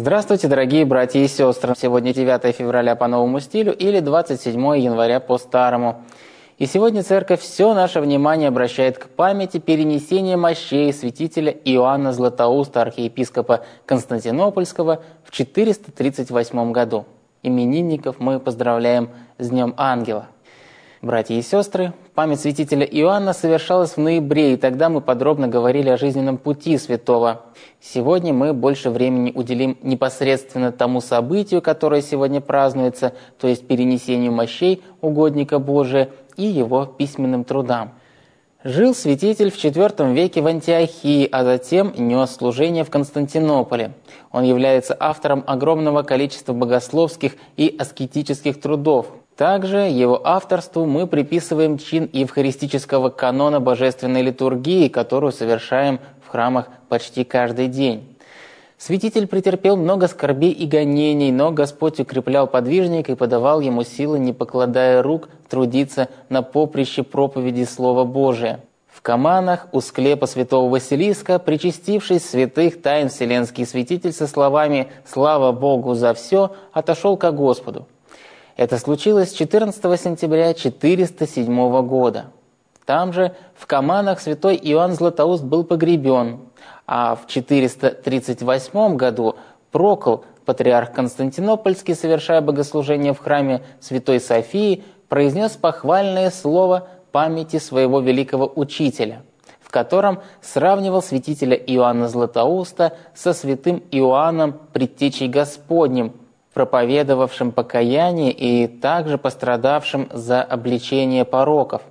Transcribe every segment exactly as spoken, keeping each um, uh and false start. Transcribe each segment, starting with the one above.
Здравствуйте, дорогие братья и сестры! Сегодня девятое февраля по новому стилю или двадцать седьмое января по старому. И сегодня Церковь все наше внимание обращает к памяти перенесения мощей святителя Иоанна Златоуста, архиепископа Константинопольского, в четыреста тридцать восьмом году. Именинников мы поздравляем с Днем Ангела. Братья и сестры, память святителя Иоанна совершалась в ноябре, и тогда мы подробно говорили о жизненном пути святого. Сегодня мы больше времени уделим непосредственно тому событию, которое сегодня празднуется, то есть перенесению мощей угодника Божия и его письменным трудам. Жил святитель в четвёртом веке в Антиохии, а затем нес служение в Константинополе. Он является автором огромного количества богословских и аскетических трудов. Также его авторству мы приписываем чин евхаристического канона божественной литургии, которую совершаем в храмах почти каждый день. Святитель претерпел много скорбей и гонений, но Господь укреплял подвижника и подавал ему силы, не покладая рук, трудиться на поприще проповеди Слова Божия. В Каманах у склепа святого Василиска, причастившись святых тайн, вселенский святитель со словами «Слава Богу за все» отошел ко Господу. Это случилось четырнадцатого сентября четыреста седьмого года. Там же, в Каманах, святой Иоанн Златоуст был погребен, а в четыреста тридцать восьмом году Прокл, патриарх Константинопольский, совершая богослужение в храме Святой Софии, произнес похвальное слово памяти своего великого учителя, в котором сравнивал святителя Иоанна Златоуста со святым Иоанном Предтечей Господним, проповедовавшим покаяние и также пострадавшим за обличение пороков.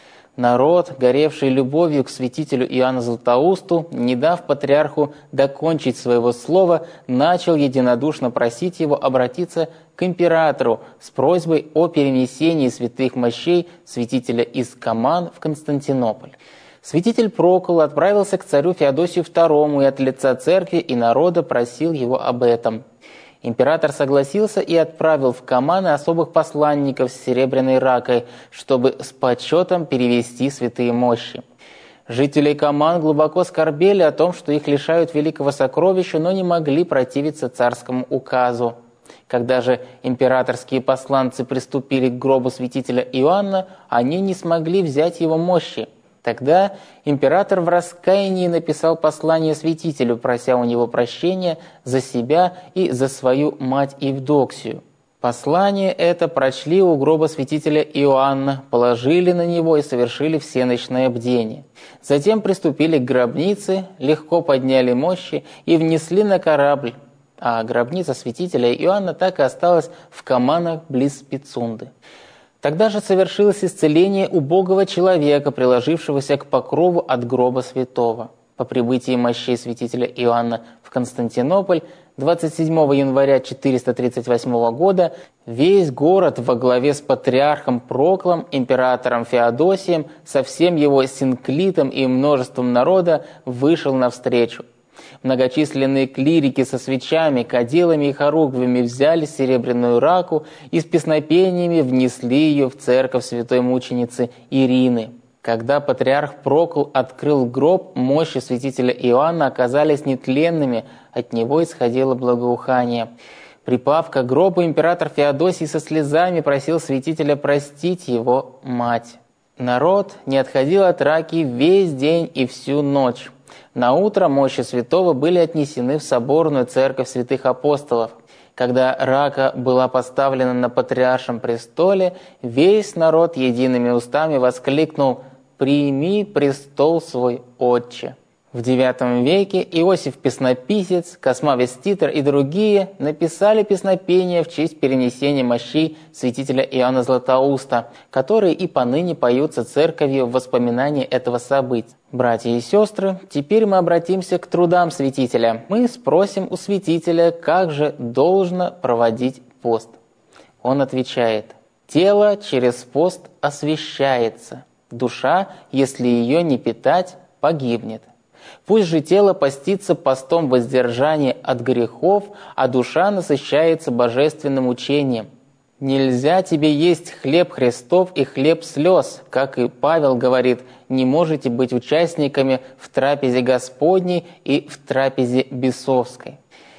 Народ, горевший любовью к святителю Иоанну Златоусту, не дав патриарху докончить своего слова, начал единодушно просить его обратиться к императору с просьбой о перенесении святых мощей святителя из Каман в Константинополь. Святитель Прокл отправился к царю Феодосию второму и от лица церкви и народа просил его об этом. Император согласился и отправил в Каманы особых посланников с серебряной ракой, чтобы с почетом перевести святые мощи. Жители Каман глубоко скорбели о том, что их лишают великого сокровища, но не могли противиться царскому указу. Когда же императорские посланцы приступили к гробу святителя Иоанна, они не смогли взять его мощи. Тогда император в раскаянии написал послание святителю, прося у него прощения за себя и за свою мать Евдоксию. Послание это прочли у гроба святителя Иоанна, положили на него и совершили всеночное бдение. Затем приступили к гробнице, легко подняли мощи и внесли на корабль, а гробница святителя Иоанна так и осталась в Каманах близ Пицунды. Тогда же совершилось исцеление убогого человека, приложившегося к покрову от гроба святого. По прибытии мощей святителя Иоанна в Константинополь двадцать седьмого января четыреста тридцать восьмого года весь город во главе с патриархом Проклом, императором Феодосием, со всем его синклитом и множеством народа вышел навстречу. Многочисленные клирики со свечами, кадилами и хоругвями взяли серебряную раку и с песнопениями внесли ее в церковь святой мученицы Ирины. Когда патриарх Прокл открыл гроб, мощи святителя Иоанна оказались нетленными, от него исходило благоухание. Припав к гробу, император Феодосий со слезами просил святителя простить его мать. Народ не отходил от раки весь день и всю ночь. Наутро мощи святого были отнесены в соборную церковь святых апостолов. Когда рака была поставлена на патриаршем престоле, весь народ едиными устами воскликнул «Прими престол свой, Отче». В девятом веке Иосиф Песнописец, Косма Веститер и другие написали песнопения в честь перенесения мощей святителя Иоанна Златоуста, которые и поныне поются церковью в воспоминании этого события. Братья и сестры, теперь мы обратимся к трудам святителя. Мы спросим у святителя, как же должно проводить пост. Он отвечает: «Тело через пост освящается, душа, если ее не питать, погибнет. Пусть же тело постится постом воздержания от грехов, а душа насыщается божественным учением. Нельзя тебе есть хлеб Христов и хлеб слез, как и Павел говорит, не можете быть участниками в трапезе Господней и в трапезе бесовской.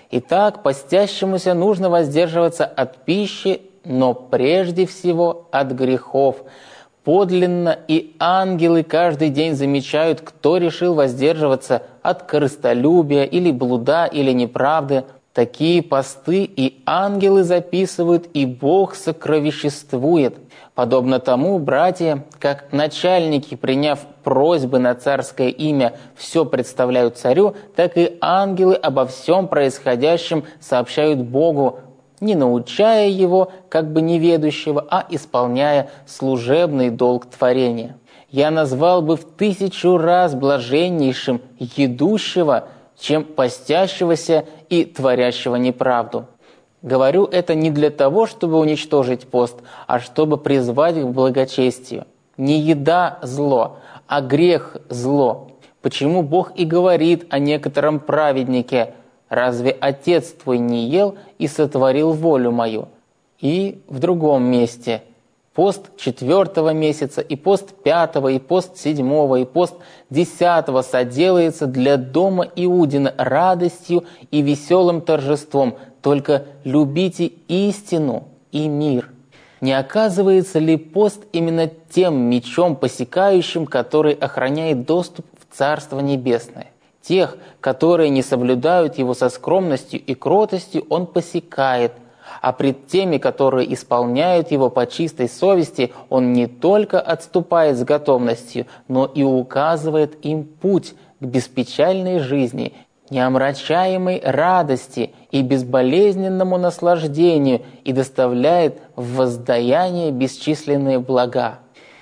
Итак, постящемуся нужно воздерживаться от пищи, но прежде всего от грехов. Подлинно и ангелы каждый день замечают, кто решил воздерживаться от корыстолюбия или блуда или неправды. Такие посты и ангелы записывают, и Бог сокровиществует. Подобно тому, братья, как начальники, приняв просьбы на царское имя, все представляют царю, так и ангелы обо всем происходящем сообщают Богу, не научая его, как бы неведущего, а исполняя служебный долг творения. Я назвал бы в тысячу раз блаженнейшим едущего, чем постящегося и творящего неправду. Говорю это не для того, чтобы уничтожить пост, а чтобы призвать к благочестию. Не еда – зло, а грех – зло. Почему Бог и говорит о некотором праведнике: «Разве Отец твой не ел и сотворил волю мою?» И в другом месте: пост четвертого месяца, и пост пятого, и пост седьмого, и пост десятого соделается для дома Иудина радостью и веселым торжеством. Только любите истину и мир. Не оказывается ли пост именно тем мечом посекающим, который охраняет доступ в Царство Небесное? Тех, которые не соблюдают его со скромностью и кротостью, он посекает, а пред теми, которые исполняют его по чистой совести, он не только отступает с готовностью, но и указывает им путь к беспечальной жизни, неомрачаемой радости и безболезненному наслаждению, и доставляет в воздаяние бесчисленные блага.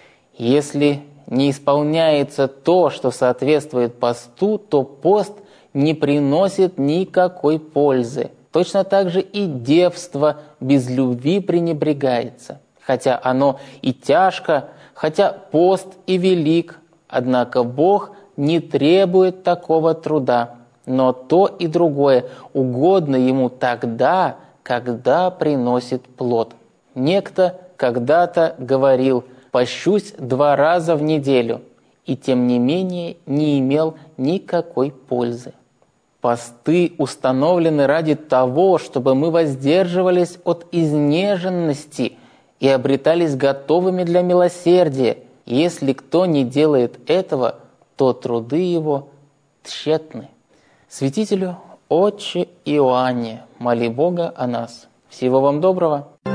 Если не исполняется то, что соответствует посту, то пост не приносит никакой пользы. Точно так же и девство без любви пренебрегается. Хотя оно и тяжко, хотя пост и велик, однако Бог не требует такого труда. Но то и другое угодно Ему тогда, когда приносит плод. Некто когда-то говорил: «Пощусь два раза в неделю», и тем не менее не имел никакой пользы. Посты установлены ради того, чтобы мы воздерживались от изнеженности и обретались готовыми для милосердия. Если кто не делает этого, то труды его тщетны. Святителю Отче Иоанне, моли Бога о нас. Всего вам доброго.